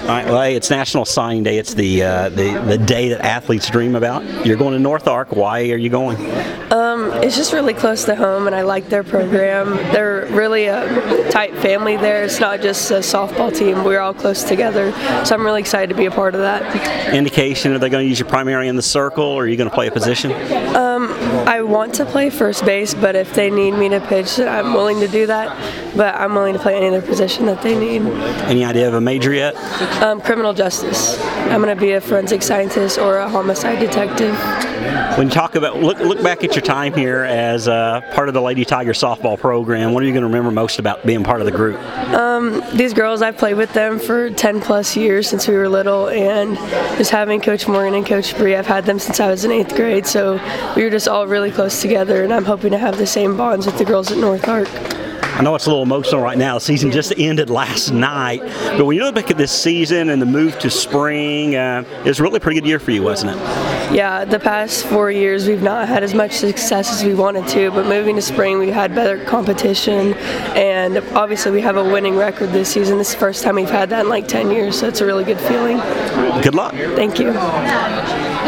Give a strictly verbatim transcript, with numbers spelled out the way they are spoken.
All right, well, hey, it's National Signing Day. It's the, uh, the the day that athletes dream about. You're going to North Ark. Why are you going? Um, it's just really close to home, and I like their program. They're really a tight family there. It's not just a softball team. We're all close together, so I'm really excited to be a part of that. Indication, are they going to use you primarily in the circle, or are you going to play a position? Um, I want to play first base, but if they need me to pitch, I'm willing to do that. But I'm willing to play any other position that they need. Any idea of a major yet? Um, criminal justice. I'm going to be a forensic scientist or a homicide detective. When you talk about, look look back at your time here as uh, part of the Lady Tiger softball program, what are you going to remember most about being part of the group? Um, these girls, I've played with them for ten plus years since we were little, and just having Coach Morgan and Coach Bree, I've had them since I was in eighth grade, so we were just all really close together, and I'm hoping to have the same bonds with the girls at North Ark. I know it's a little emotional right now. The season just ended last night, but when you look back at this season and the move to spring, uh, it was really a pretty good year for you, wasn't it? Yeah, the past four years we've not had as much success as we wanted to, but moving to spring we had better competition, and obviously we have a winning record this season. This is the first time we've had that in like ten years, so it's a really good feeling. Good luck. Thank you.